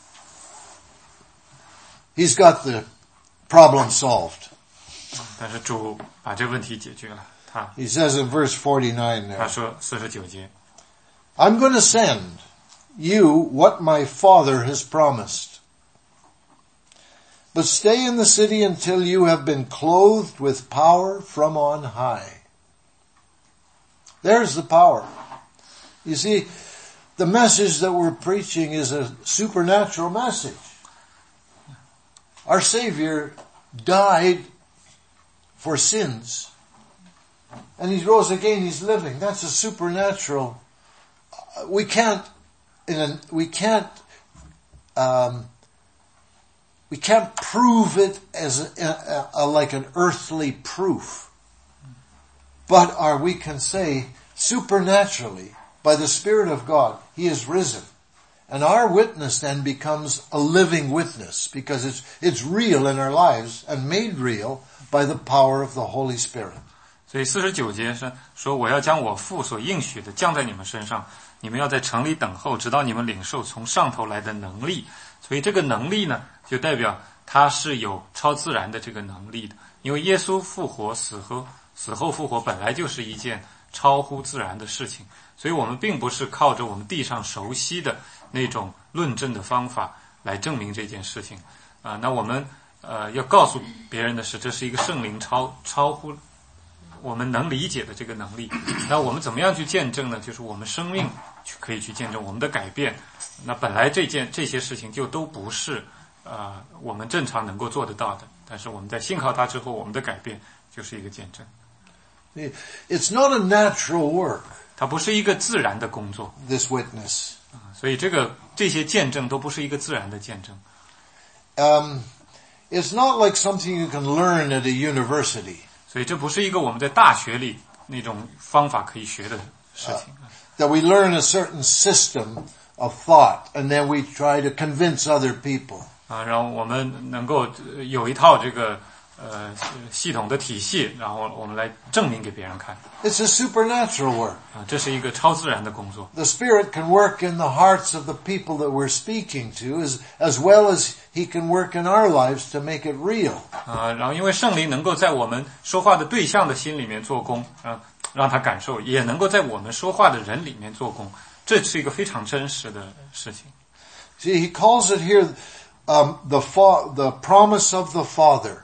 He's got the problem solved. 但是主把这个问题解决了。他 He says in verse forty-nine 他 there, 说四十九节， I'm going to send you what my Father has promised. But stay in the city until you have been clothed with power from on high. There's the power. You see, the message that we're preaching is a supernatural message. Our Savior died for sins. And He rose again, He's living. That's a supernatural. We can't, in a, we can't, um, we can't prove it as a, a, a, like an earthly proof. But are we can say supernaturally, by the Spirit of God, He is risen. And our witness then becomes a living witness because it's, it's real in our lives and made real by the power of the Holy Spirit. 所以四十九节是说，我要将我父所应许的降在你们身上，你们要在城里等候，直到你们领受从上头来的能力。所以这个能力呢，就代表他是有超自然的这个能力的。因为耶稣复活，死后死后复活本来就是一件超乎自然的事情，所以我们并不是靠着我们地上熟悉的那种论证的方法来证明这件事情啊、呃。那我们呃要告诉别人的是，这是一个圣灵超超乎我们能理解的这个能力。那我们怎么样去见证呢？就是我们生命去可以去见证我们的改变。那本来这件这些事情就都不是呃我们正常能够做得到的，但是我们在信靠他之后，我们的改变就是一个见证。 It's not a natural work. 它不是一个自然的工作。 This witness. 所以这个这些见证都不是一个自然的见证。 Um, it's not like something you can learn at a university. 所以这不是一个我们在大学里那种方法可以学的事情。 Uh, that we learn a certain system of thought and then we try to convince other people. 啊，然后我们能够有一套这个呃系统的体系，然后我们来证明给别人看。 It's a supernatural work. 啊，这是一个超自然的工作。 The Spirit can work in the hearts of the people that we're speaking to as, as well as He can work in our lives to make it real. 啊，然后因为圣灵能够在我们说话的对象的心里面做工，啊，让他感受，也能够在我们说话的人里面做工，这是一个非常真实的事情。 See, He calls it here um, the, fa- the promise of the Father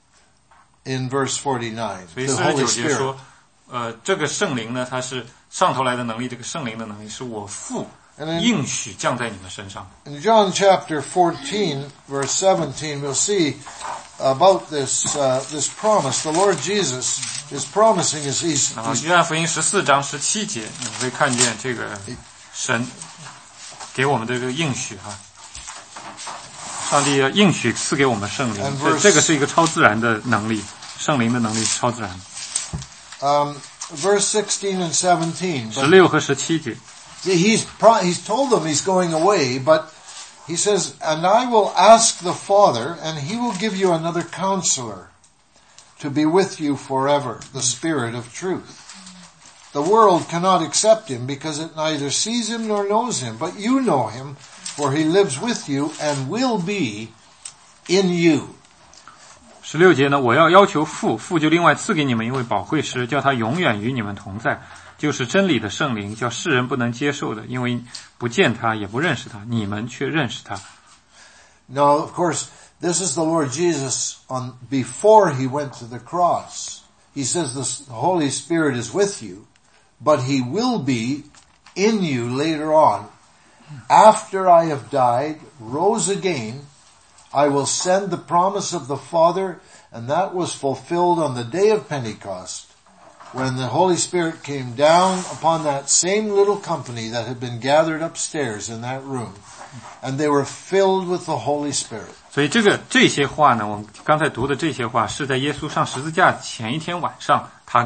in verse forty-nine. 所以 The 四十 Holy 九节 Spirit. 说，呃，这个圣灵呢，它是上头来的能力，这个圣灵的能力是我父应许降在你们身上。 In John chapter fourteen, verse seventeen, we'll see about this uh, this promise. The Lord Jesus is promising as He's... 然后约翰福音十四章十七节，你会看见这个神给我们的这个应许哈。上帝要应许赐给我们圣灵，这这个是一个超自然的能力，圣灵的能力是超自然的。 Um, verse sixteen and seventeen. 十六和十七节。 He's, pro- he's told them he's going away, but he says, and I will ask the Father, and He will give you another counselor to be with you forever, the Spirit of truth. The world cannot accept Him because it neither sees Him nor knows Him, but you know Him, for He lives with you and will be in you. 十六节呢，我要要求父，父就另外赐给你们一位宝贵师，叫他永远与你们同在，就是真理的圣灵，叫世人不能接受的，因为不见他，也不认识他，你们却认识他。 Now, of course, this is the Lord Jesus on before He went to the cross. He says the Holy Spirit is with you, but He will be in you later on. After I have died, rose again, I will send the promise of the Father, and that was fulfilled on the day of Pentecost, when the Holy Spirit came down upon that same little company that had been gathered upstairs in that room, and they were filled with the Holy Spirit. 所以这个这些话呢，我们刚才读的这些话是在耶稣上十字架前一天晚上，他跟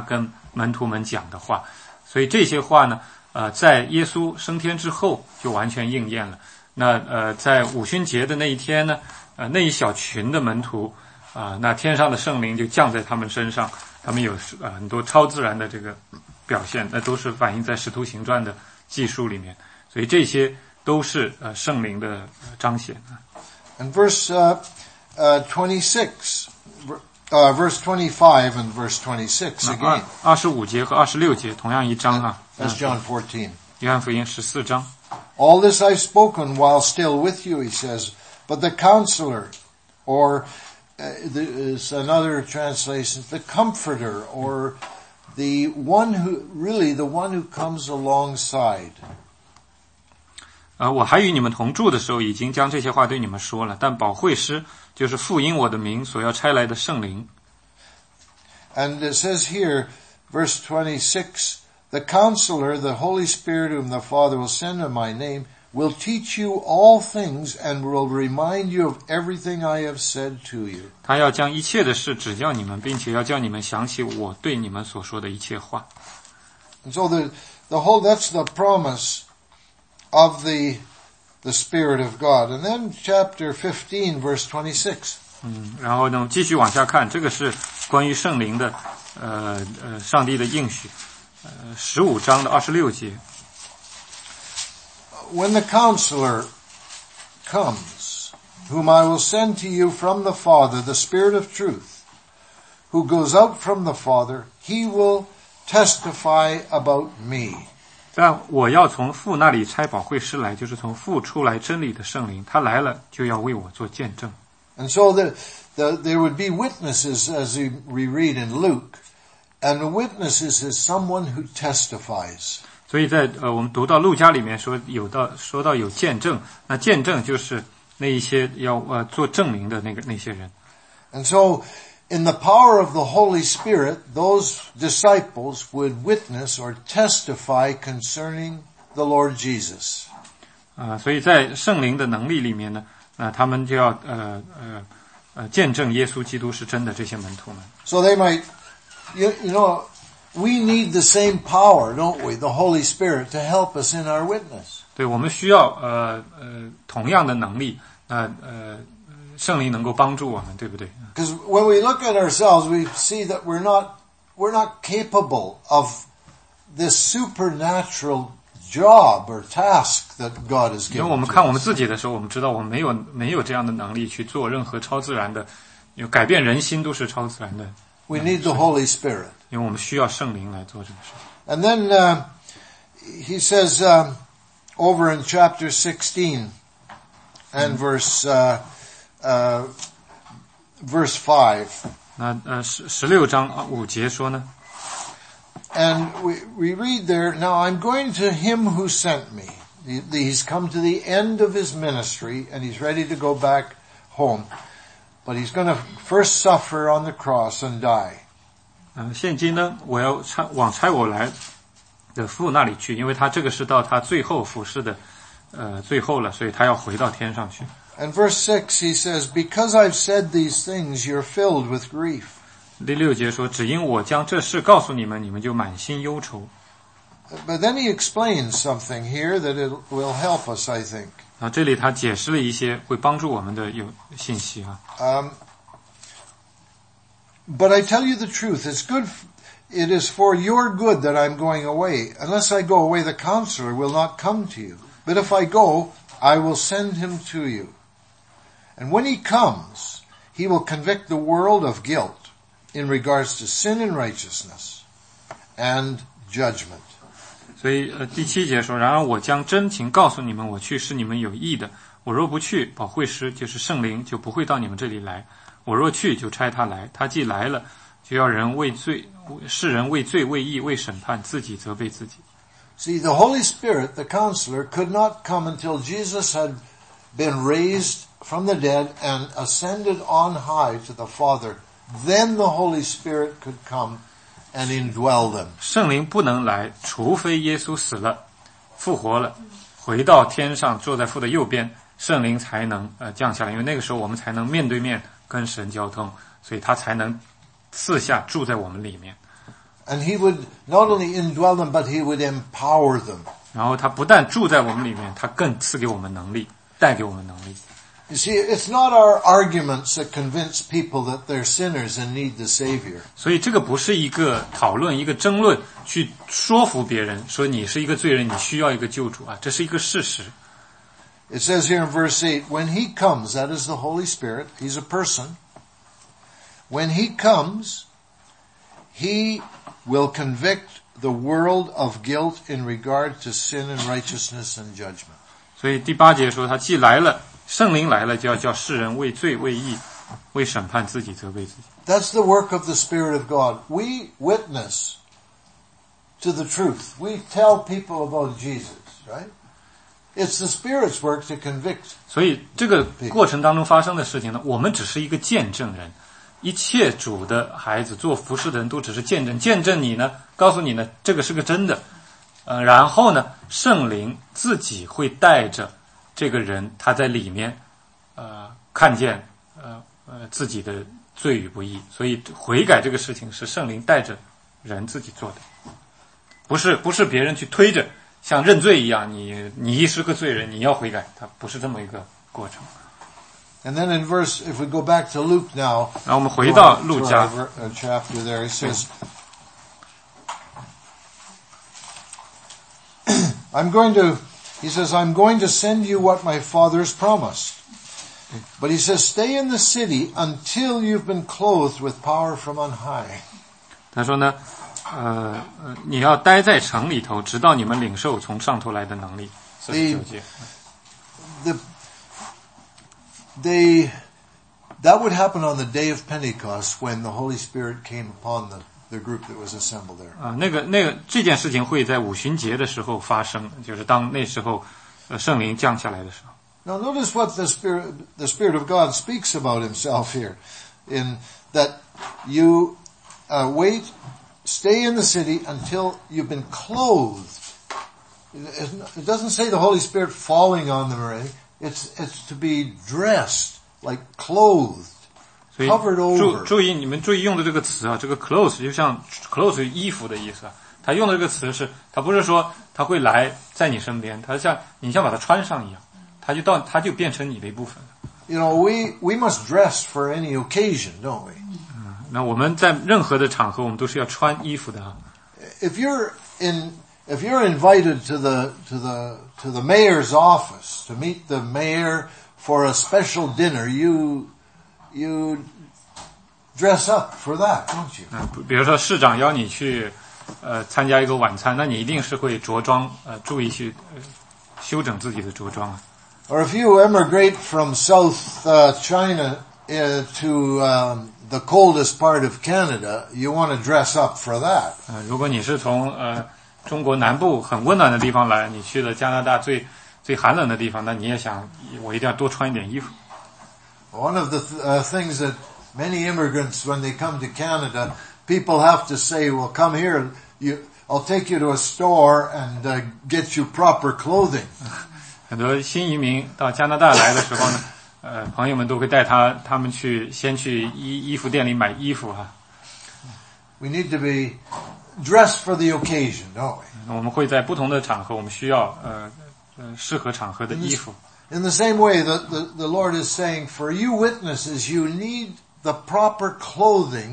门徒们讲的话。所以这些话呢，呃，在耶稣升天之后就完全应验了。那呃，在五旬节的那一天呢，呃，那一小群的门徒啊、呃，那天上的圣灵就降在他们身上，他们有呃很多超自然的这个表现，那都是反映在《使徒行传》的记述里面。所以这些都是呃圣灵的彰显。 And verse uh, uh, twenty-six, uh, verse twenty-five and verse twenty-six again. 二十五节和二十六节同样一章啊。 That's John fourteen. 约翰福音十四章。 All this I've spoken while still with you, he says, but the counselor, or uh, is another translation, the comforter, or the one who, really the one who comes alongside. 呃，我还与你们同住的时候，已经将这些话对你们说了。但保惠师就是父因我的名所要差来的圣灵。 And it says here, verse twenty-six, the counselor, the Holy Spirit whom the Father will send in my name, will teach you all things and will remind you of everything I have said to you. 他要将一切的事指教你们，并且要叫你们想起我对你们所说的一切话。 And so the, the whole, that's the promise of the, the Spirit of God. And then chapter fifteen, verse twenty-six. 嗯，然后呢，继续往下看，这个是关于圣灵的，呃呃，上帝的应许，呃，十五章的二十六节。 When the counselor comes, whom I will send to you from the Father, the Spirit of truth, who goes out from the Father, he will testify about me. 但我要从父那里差保惠师来，就是从父出来真理的圣灵，他来了就要为我做见证。 And so the, the, there would be witnesses, as we read in Luke, and the witnesses is someone who testifies. 所以在呃我们读到路加里面说有到说到有见证，那见证就是那一些要呃做证明的那个那些人。 And so in the power of the Holy Spirit, those disciples would witness or testify concerning the Lord Jesus. 啊、呃，所以在圣灵的能力里面呢，那、呃、他们就要呃呃呃见证耶稣基督是真的，这些门徒们。 So they might, you, you know, we need the same power, don't we? The Holy Spirit to help us in our witness. 对，我们需要呃呃同样的能力，那呃圣灵能够帮助我们，对不对？ Because when we look at ourselves, we see that we're not we're not capable of this supernatural job or task that God has 因为 given 我们 to 看我们 us. 自己的时候，我们知道我们没有没有这样的能力去做任何超自然的，有改变人心都是超自然的。 We need the Holy Spirit. 因为我们需要圣灵来做这个事。 And then uh, he says um, over in chapter sixteen and verse uh, uh, verse five. 那呃十十六章五节说呢， And we, we read there, now I'm going to him who sent me. He, he's come to the end of his ministry and he's ready to go back home. But he's going to first suffer on the cross and die. 嗯、呃，现今呢，我要差往差我来的父那里去，因为他这个是到他最后服侍的，呃，最后了，所以他要回到天上去。 And verse six, he says, because I've said these things, you're filled with grief. 第六节说，只因我将这事告诉你们，你们就满心忧愁。 But then he explains something here that it will help us, I think. 啊，这里他解释了一些会帮助我们的有信息啊。 Um, but I tell you the truth, it's good, it is for your good that I'm going away. Unless I go away, the counselor will not come to you. But if I go, I will send him to you. And when he comes, he will convict the world of guilt in regards to sin and righteousness and judgment. 所以呃第七节说，然而我将真情告诉你们，我去是你们有益的。我若不去，保惠师就是圣灵就不会到你们这里来。我若去，就差他来。他既来了，就要人为罪，世人为罪、为义、为审判，自己责备自己。 See, the Holy Spirit, the counselor, could not come until Jesus had been raised from the dead and ascended on high to the Father. Then the Holy Spirit could come and indwell them. 圣灵不能来，除非耶稣死了、复活了，回到天上，坐在父的右边，圣灵才能呃降下来。因为那个时候我们才能面对面跟神交通，所以他才能赐下住在我们里面。 And he would not only indwell them, but he would empower them. 然后他不但住在我们里面，他更赐给我们能力，带给我们能力。 You see, it's not our arguments that convince people that they're sinners and need the Savior. 所以这个不是一个讨论，一个争论，去说服别人说你是一个罪人，你需要一个救主啊，这是一个事实。 It says here in verse eight, when he comes, that is the Holy Spirit, he's a person. When he comes, he will convict the world of guilt in regard to sin and righteousness and judgment. 所以第八节说他既来了，圣灵来了，就要叫世人为罪为义为审判自己责备自己。 That's the work of the Spirit of God. We witness to the truth. We tell people about Jesus, right? It's the Spirit's work to convict. 所以这个过程当中发生的事情呢，我们只是一个见证人。一切主的孩子做服侍的人都只是见证，见证你呢，告诉你呢，这个是个真的。呃，然后呢，圣灵自己会带着这个人，他在里面，呃，看见呃呃自己的罪与不义，所以悔改这个事情是圣灵带着人自己做的，不是不是别人去推着，像认罪一样，你你是个罪人，你要悔改，它不是这么一个过程。 And then in verse, if we go back to Luke now, 然后我们回到路加 chapter there, he says, I'm going to, he says, I'm going to send you what my father's promised. But he says, stay in the city until you've been clothed with power from on high. 他说呢，呃，你要待在城里头，直到你们领受从上头来的能力。四十九节。 The They, that would happen on the day of Pentecost when the Holy Spirit came upon the, the group that was assembled there. 啊，那个那个这件事情会在五旬节的时候发生，就是当那时候，呃，圣灵降下来的时候。 Now notice what the Spirit, the Spirit of God speaks about Himself here, in that you uh, wait, stay in the city until you've been clothed. It doesn't say the Holy Spirit falling on them or anything. It's it's to be dressed, like clothed, covered over. 注注意你们注意用的这个词啊，这个 clothes 就像 clothes 衣服的意思啊。他用的这个词是，他不是说他会来在你身边，他像你像把它穿上一样，他就到他就变成你的一部分。 You know, we we must dress for any occasion, don't we? 嗯，那我们在任何的场合，我们都是要穿衣服的啊。 If you're in If you're invited to the to the to the mayor's office to meet the mayor for a special dinner, you you dress up for that, don't you? 嗯，比如说市长邀你去呃参加一个晚餐，那你一定是会着装，呃注意去、呃、修整自己的着装啊。 Or if you emigrate from South uh, China uh, to um, the coldest part of Canada, you want to dress up for that. 呃，如果你是从呃中国南部很温暖的地方来，你去了加拿大最最寒冷的地方，那你也想我一定要多穿一点衣服。 One of the th- uh, things that many immigrants, when they come to Canada, people have to say, well, come here, you, I'll take you to a store and uh, get you proper clothing. 很多新移民到加拿大来的时候呢，呃，朋友们都会带他他们去先去衣衣服店里买衣服哈。 We need to be dressed for the occasion, don't we? 我们会在不同的场合，我们需要呃呃适合场合的衣服。 In the same way that the, the Lord is saying, for you witnesses, you need the proper clothing,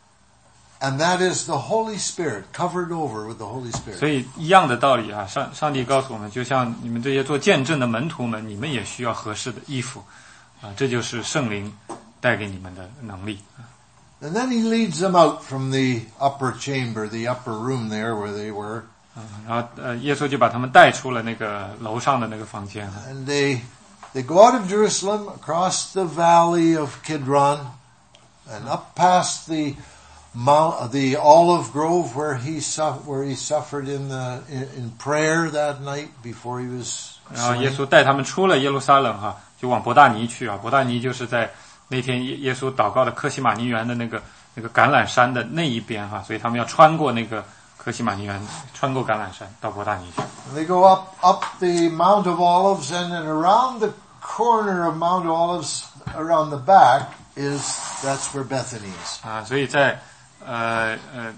and that is the Holy Spirit, covered over with the Holy Spirit. 所以一样的道理啊，上上帝告诉我们，就像你们这些做见证的门徒们，你们也需要合适的衣服啊，这就是圣灵带给你们的能力。 And then he leads them out from the upper chamber, the upper room there where they were. 嗯，然后呃，耶稣就把他们带出了那个楼上的那个房间。 And they they go out of Jerusalem, across the valley of Kidron, and up past the Mount, the olive grove where he su- where he suffered in the in, in prayer that night before he was. 然后耶稣带他们出了耶路撒冷哈，就往伯大尼去啊。伯大尼就是在那天耶耶稣祷告的科西玛尼园的那个那个橄榄山的那一边哈，所以他们要穿过那个科西玛尼园，穿过橄榄山到伯大尼去。 They go up up the Mount of Olives, and then around the corner of Mount Olives, around the back is that's where Bethany is. 啊，所以在呃呃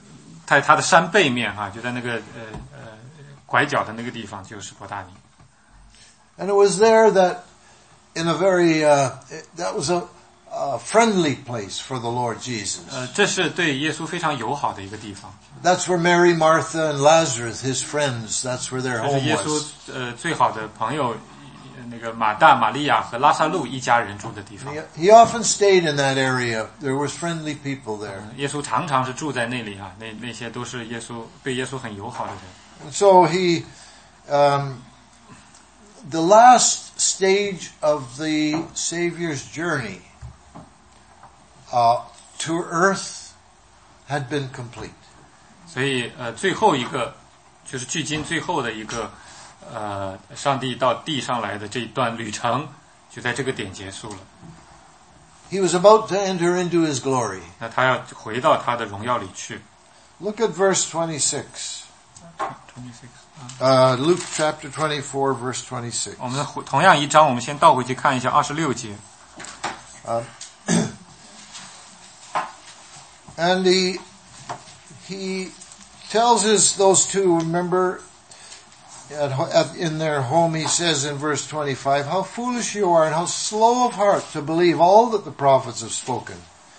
在它的山背面哈、啊，就在那个呃呃拐角的那个地方，就是伯大尼。 And it was there that, in a very, uh, that was a, a friendly place for the Lord Jesus. 呃，这是对耶稣非常友好的一个地方。 That's where Mary, Martha, and Lazarus, his friends, that's where their 这是 home 耶稣 was. 呃最好的朋友，那个马大、玛利亚和拉萨路一家人住的地方。 He, he often stayed in that area. There was friendly people there. 耶稣常常是住在那里啊，那那些都是耶稣对耶稣很友好的人。 And so he, um, the last stage of the Savior's journey uh, to earth had been complete. 所以呃，最后一个就是距今最后的一个呃，上帝到地上来的这一段旅程，就在这个点结束了。 He was about to enter into his glory. 那他要回到他的荣耀里去。 Look at verse twenty-six. Uh, Luke chapter twenty-four, verse twenty-six. 我们同样一章，我们先倒回去看一下二十六节。 Um, and he he tells his those two, remember, at, at, in their home, he says in verse twenty-five, how foolish you are and how slow of heart to believe all that the prophets have spoken.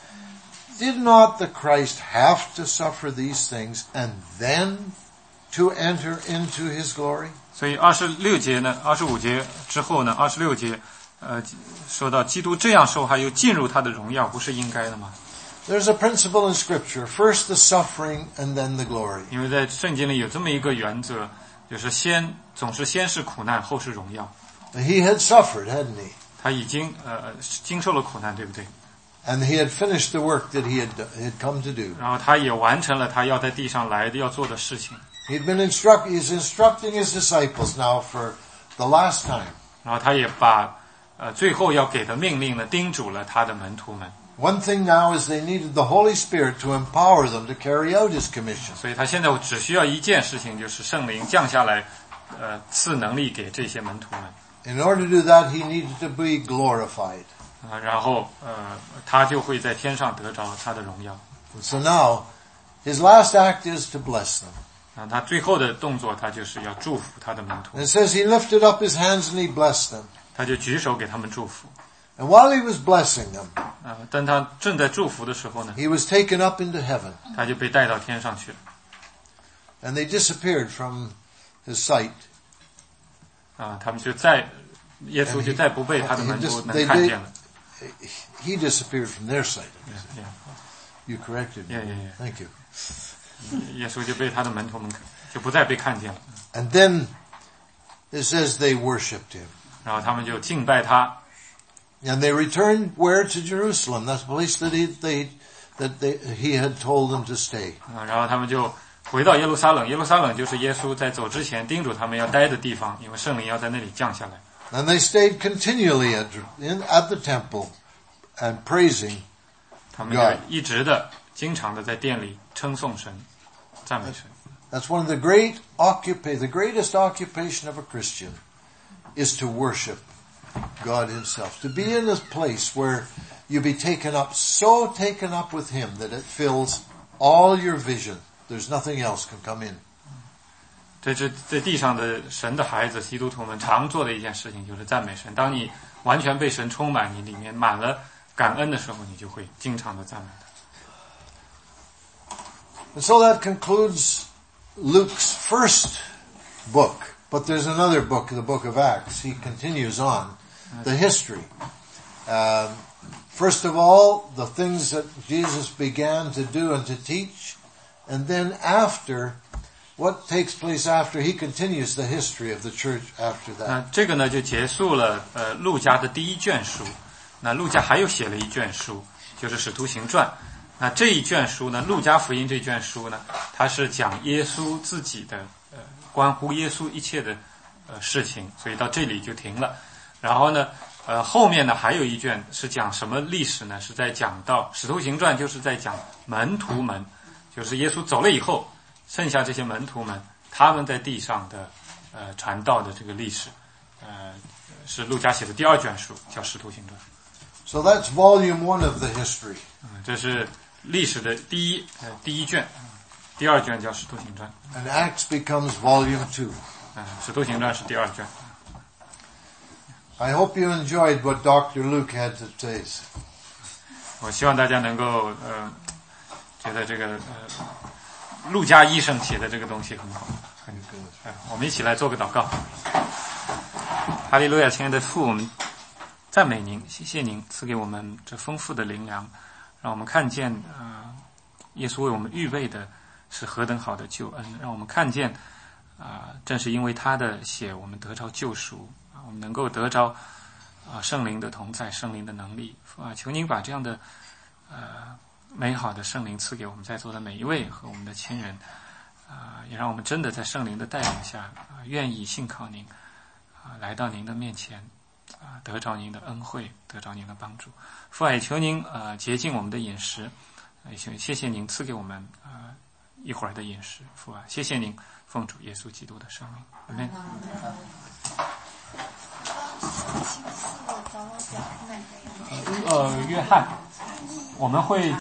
Did not the Christ have to suffer these things and then to enter into his glory? 所以二十六节呢，二十五节之后呢，二十六节呃说到基督这样受害又进入他的荣耀，不是应该的吗？ There's a principle in Scripture, first the suffering and then the glory. 因为在圣经里有这么一个原则，就是先总是先是苦难，后是荣耀。 He had suffered, hadn't he? 他已经呃经受了苦难，对不对？ And he had finished the work that he had, had come to do. 然后他也完成了他要在地上来的要做的事情。 He'd been instruct, he's instructing his disciples now for the last time. 然后他也把呃最后要给的命令呢叮嘱了他的门徒们。 One thing now is they needed the Holy Spirit to empower them to carry out his commission. 所以他现在只需要一件事情，就是圣灵降下来，呃赐能力给这些门徒们。 In order to do that, he needed to be glorified. 啊，然后呃，他就会在天上得着他的荣耀。 And so now, his last act is to bless them. 啊，他最后的动作，他就是要祝福他的门徒 And。it says he lifted up his hands and he blessed them. 他就举手给他们祝福。 And while he was blessing them, 啊，当他正在祝福的时候呢， he was taken up into heaven. 他就被带到天上去了。 And they disappeared from his sight. 啊，他们就再，耶稣就再不被他的门徒能看见了。 He disappeared from their sight. Yeah, You corrected me. Yeah, yeah, yeah. Thank you. 耶稣就被他的门徒们就不再被看见了。 And then it says they worshipped him. 然后他们就敬拜他。 And they returned where? To Jerusalem. That's the place that he, they, that they, he had told them to stay. 啊，然后他们就回到耶路撒冷。耶路撒冷就是耶稣在走之前叮嘱他们要待的地方，因为圣灵要在那里降下来。 And they stayed continually at, in, at the temple and praising 他们就一直的、经常的在店里称颂神、赞美神。 That's one of the great occupa- the greatest occupation of a Christian is to worship God himself. To be in a place where you be taken up, so taken up with him that it fills all your vision. There's nothing else can come in. 这是在地上的神的孩子，基督徒们常做的一件事情，就是赞美神。当你完全被神充满，你里面满了感恩的时候，你就会经常的赞美他。 And so that concludes Luke's first book. But there's another book, the book of Acts. He continues on the history. Um, first of all, the things that Jesus began to do and to teach. And then after, what takes place after, he continues the history of the church after 那 that. 这个呢，就结束了呃路加的第一卷书。那路加还有写了一卷书，就是《使徒行传》。那这一卷书呢，路加福音这卷书呢，它是讲耶稣自己的呃关乎耶稣一切的呃事情，所以到这里就停了。然后呢，呃后面呢还有一卷是讲什么历史呢？是在讲到《使徒行传》，就是在讲门徒们，就是耶稣走了以后，剩下这些门徒们他们在地上的呃传道的这个历史，呃是路加写的第二卷书，叫《使徒行传》。 So that's volume one of the history. 嗯，这是历史的第一呃第一卷。 第二卷叫《使徒行传》， and Acts becomes volume two. 嗯，《使徒行传》是第二卷。 I hope you enjoyed what Doctor Luke had to say. 我希望大家能够呃，觉得这个呃，陆家医生写的这个东西很好，很呃，我们一起来做个祷告。哈利路亚，亲爱的父，我们赞美您，谢谢您赐给我们这丰富的灵粮，让我们看见呃，耶稣为我们预备的是何等好的救恩，让我们看见啊、呃，正是因为他的血，我们得着救赎啊，我们能够得着啊圣灵的同在，圣灵的能力啊，求您把这样的呃美好的圣灵赐给我们在座的每一位和我们的亲人啊、呃，也让我们真的在圣灵的带领下啊、呃，愿意信靠您啊、呃，来到您的面前啊、呃，得着您的恩惠，得着您的帮助。父啊，也求您呃洁净我们的饮食，也求谢谢您赐给我们啊、呃、一会儿的饮食。父啊，谢谢您奉主耶稣基督的圣名，阿门。呃，约翰，我们会。